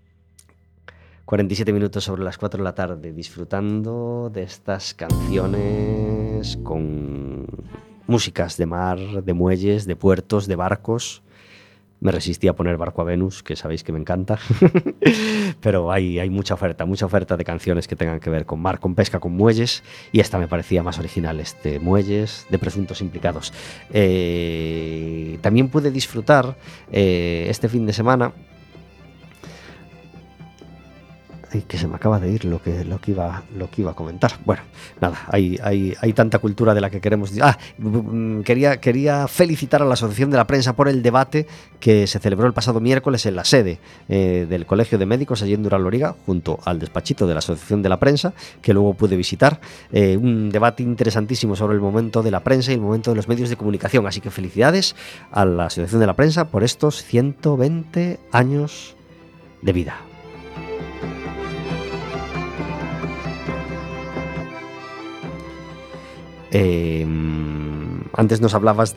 47 minutos sobre las 4 de la tarde, disfrutando de estas canciones con músicas de mar, de muelles, de puertos, de barcos. Me resistí a poner Barco a Venus, que sabéis que me encanta. Pero hay mucha oferta de canciones que tengan que ver con mar, con pesca, con muelles, y esta me parecía más original, de muelles, de presuntos implicados. También pude disfrutar este fin de semana. Que se me acaba de ir lo que iba a comentar. Bueno, nada, hay tanta cultura de la que queremos. Quería felicitar a la Asociación de la Prensa por el debate que se celebró el pasado miércoles en la sede del Colegio de Médicos allí en Durán-Loriga, junto al despachito de la Asociación de la Prensa, que luego pude visitar. Un debate interesantísimo sobre el momento de la prensa y el momento de los medios de comunicación. Así que felicidades a la Asociación de la Prensa por estos 120 años de vida. Antes nos hablabas,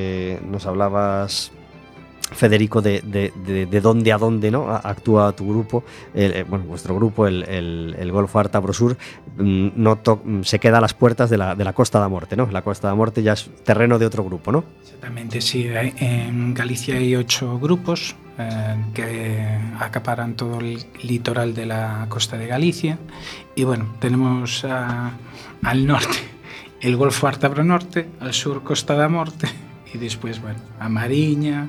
Federico, de dónde a dónde, ¿no? Actúa tu grupo, vuestro grupo, el Golfo Arta Brosur, se queda a las puertas de la Costa da Morte, ¿no? La Costa da Morte ya es terreno de otro grupo, ¿no? Exactamente, sí. En Galicia hay 8 grupos que acaparan todo el litoral de la costa de Galicia, y bueno, tenemos al norte el Golfo Ártabro Norte, al sur Costa da Morte, y después, bueno, a Mariña,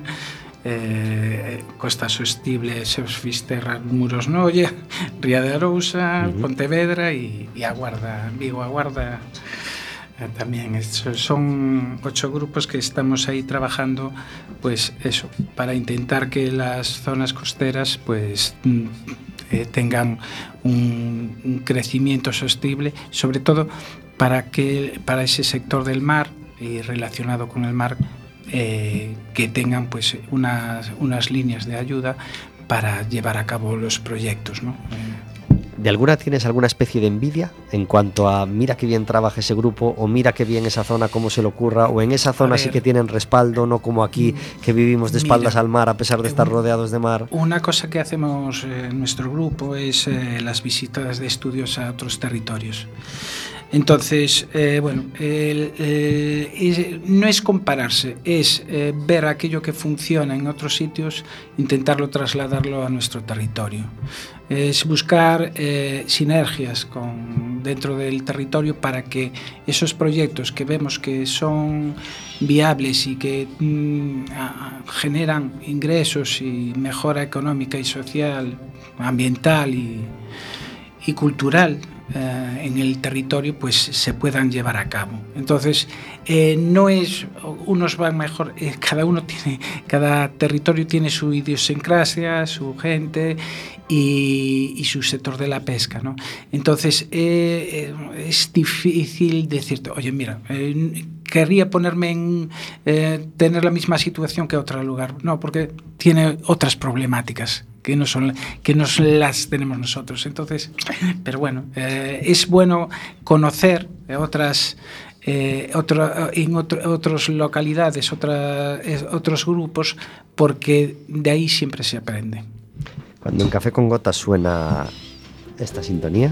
Costa Sostible, Seus Fisterra, Muros Noia, Ría de Arousa, Pontevedra y a Guarda, Vigo a Guarda. También son 8 grupos que estamos ahí trabajando, pues eso, para intentar que las zonas costeras pues tengan un crecimiento sostenible, sobre todo para ese sector del mar y relacionado con el mar, que tengan pues unas líneas de ayuda para llevar a cabo los proyectos, ¿no? ¿De alguna tienes alguna especie de envidia en cuanto a mira qué bien trabaja ese grupo, o mira qué bien esa zona, cómo se le ocurra, o en esa zona sí que tienen respaldo, no como aquí que vivimos de espaldas al mar a pesar de estar rodeados de mar? Una cosa que hacemos en nuestro grupo es las visitas de estudios a otros territorios. Entonces, no es compararse, es ver aquello que funciona en otros sitios, intentarlo trasladarlo a nuestro territorio. Es buscar sinergias dentro del territorio para que esos proyectos que vemos que son viables y que generan ingresos y mejora económica y social, ambiental y y cultural en el territorio pues se puedan llevar a cabo. Entonces no es unos van mejor, cada territorio tiene su idiosincrasia, su gente y su sector de la pesca, ¿no? Entonces es difícil decirte, oye, mira, querría ponerme en tener la misma situación que otro lugar, no, porque tiene otras problemáticas que no son las tenemos nosotros. Entonces, pero bueno, es bueno conocer otras otras localidades, otros grupos, porque de ahí siempre se aprende. Cuando en Café con Gotas suena esta sintonía,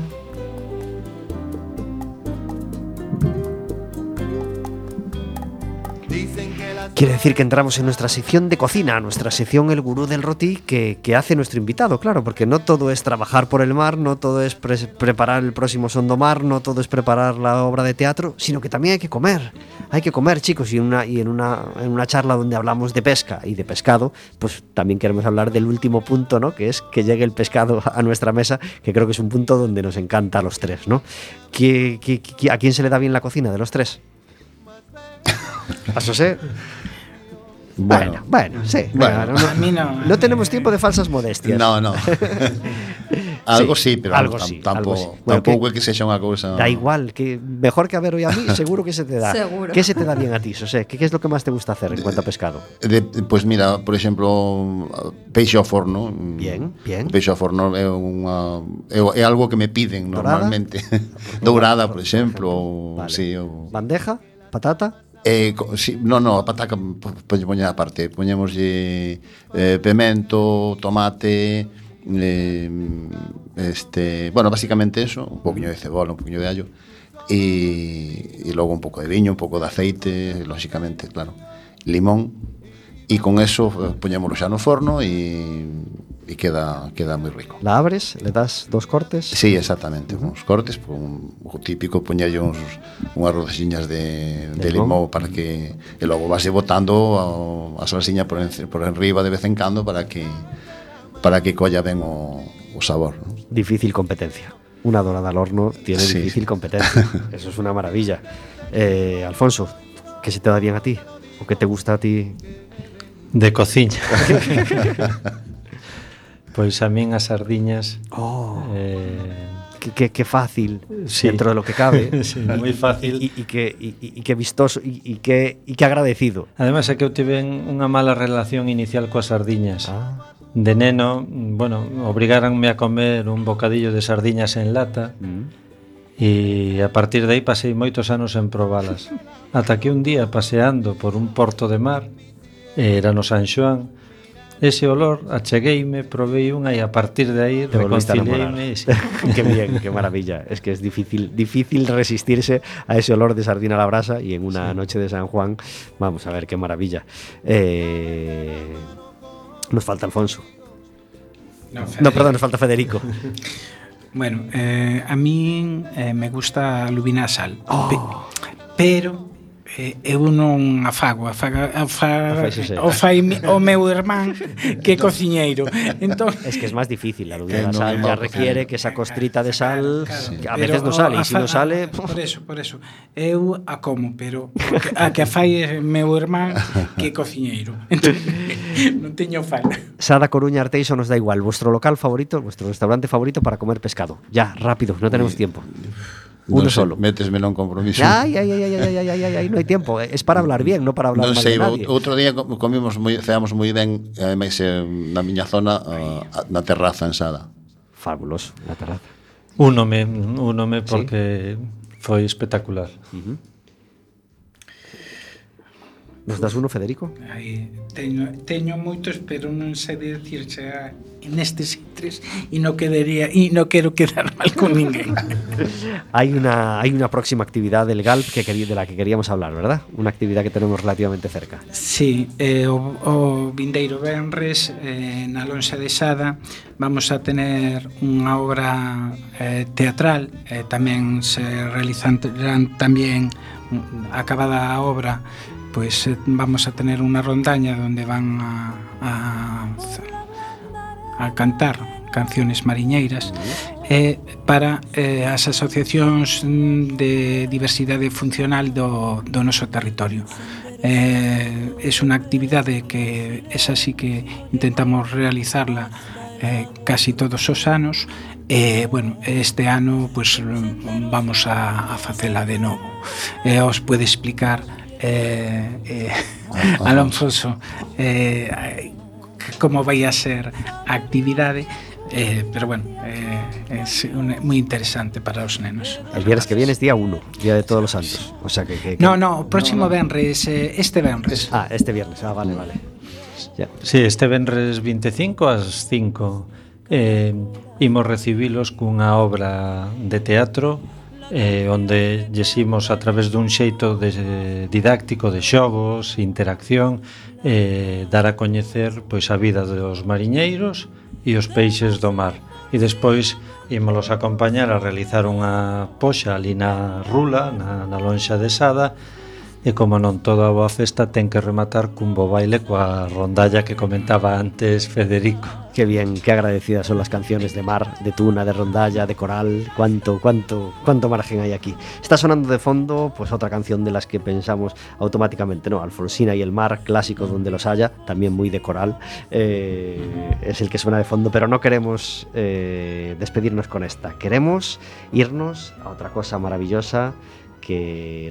quiere decir que entramos en nuestra sección de cocina, nuestra sección El Gurú del Roti, que hace nuestro invitado, claro, porque no todo es trabajar por el mar, no todo es preparar el próximo Sondomar, no todo es preparar la obra de teatro, sino que también hay que comer, chicos, y en una charla donde hablamos de pesca y de pescado, pues también queremos hablar del último punto, ¿no? Que es que llegue el pescado a nuestra mesa, que creo que es un punto donde nos encanta a los tres, ¿no? ¿A quién se le da bien la cocina de los tres? ¿A José? Bueno, sí. Bueno, a mí no tenemos tiempo de falsas modestias. No. Algo sí, pero algo sí. Tampouco é que sexa unha cousa. Da igual, que mejor que a ver hoy a mí, seguro que se te da. Seguro. ¿Qué se te da bien a ti, José? ¿Qué es lo que más te gusta hacer en cuanto a pescado? Pues mira, por exemplo, peixe ao forno. Bien. Peixe ao forno é algo que me piden normalmente. Dourada, por exemplo, vale. Sí, bandeja, patata. Sí, no, a pataca poñemos aparte. Poñemoslle pemento, tomate, bueno, básicamente eso, un poquinho de cebola, un poquinho de allo e logo un pouco de viño, un pouco de aceite, lógicamente, claro, limón, e con eso poñémoslo xa no forno e queda moi rico. La abres, le das 2 cortes. Sí, exactamente, uns cortes, o típico, poñerlle unhas rodaxiñas de limón para que e logo vas botando a salsiña por enriba de vez en cando para que colla ben o sabor, ¿no? Difícil competencia. Una dorada al horno tiene difícil competencia. Eso es una maravilla. Alfonso, ¿qué se te da bien a ti? ¿O qué te gusta a ti? De cociña. Pois a min as sardiñas. Qué fácil, sí. Dentro de lo que cabe. Sí, moi fácil. Y que vistoso y que agradecido. Ademais é que eu tive unha mala relación inicial coas sardiñas. De neno, bueno, obrigáranme a comer un bocadillo de sardiñas en lata. E a partir de aí pasei moitos anos en probalas. Ata que un día, paseando por un porto de mar, era no San Xoán, ese olor, achegueime, probei unha e a partir de aí reconciliéime. Sí. Qué bien, qué maravilla. Es que es difícil resistirse a ese olor de sardina a la brasa y en una noche de San Juan, vamos a ver qué maravilla. Nos falta Alfonso. No, perdón, nos falta Federico. Bueno, a mí me gusta a lubina a sal, pero eu non afago, o fai o meu irmán que é cociñeiro. Entón, es que es más difícil, la lubina de sal ya requiere que esa costrita de sal, a veces no sale, y si no sale... Por eso, eu a como, pero a que a fai é meu irmán que é cociñeiro. Entón, non teño fala. Sada, Coruña, Arteixo, nos da igual, vuestro local favorito, vuestro restaurante favorito para comer pescado. Ya, rápido, no tenemos tiempo. Uno solo. Métesme non compromiso. Ay, no hay tiempo. Es para hablar bien, no para hablar mal de nadie. Outro día ceamos moi ben, ademais na miña zona, na terraza en Sada. Fabuloso, na terraza. Únome porque foi espectacular. Nos das uno, Federico? Teño moitos, pero non sei dicirche nestes tres e non quero quedar mal con ninguén. Hay una próxima actividad del GALP de la que queríamos hablar, ¿verdad? Una actividad que tenemos relativamente cerca. Sí, o vindeiro venres na Lonxa de Sada vamos a tener unha obra teatral, tamén se realizarán tamén acabada a obra, pues vamos a tener una rondaña donde van a cantar canciones mariñeiras, para as asociacións de diversidade funcional do noso territorio. É unha actividade que esa sí que intentamos realizarla casi todos os anos. Bueno, este ano pues vamos a facela de novo. Os pode explicar Alonso como vai a ser a actividade, pero bueno, é moi interesante para os nenos. El viernes que viene es día 1, día de Todos los Santos. O sea que No, o próximo venres, este venres. Este viernes, vale. Ya. Sí, este venres 25 ás 5 imos recibilos cunha obra de teatro onde llesimos a través dun xeito didáctico de xogos, interacción, dar a coñecer pois a vida dos mariñeiros e os peixes do mar. E despois ímolos acompañar a realizar unha poxa ali na rula, na lonxa de Sada. E como non toda boa festa ten que rematar cun bo baile coa rondalla que comentaba antes Federico. Qué bien, qué agradecidas son las canciones de mar, de tuna, de rondalla, de coral. Cuánto margen hay aquí. Está sonando de fondo pues otra canción de las que pensamos automáticamente, ¿no? Alfonsina y el mar, clásico donde los haya, también muy de coral. Es el que suena de fondo, pero no queremos despedirnos con esta. Queremos irnos a otra cosa maravillosa que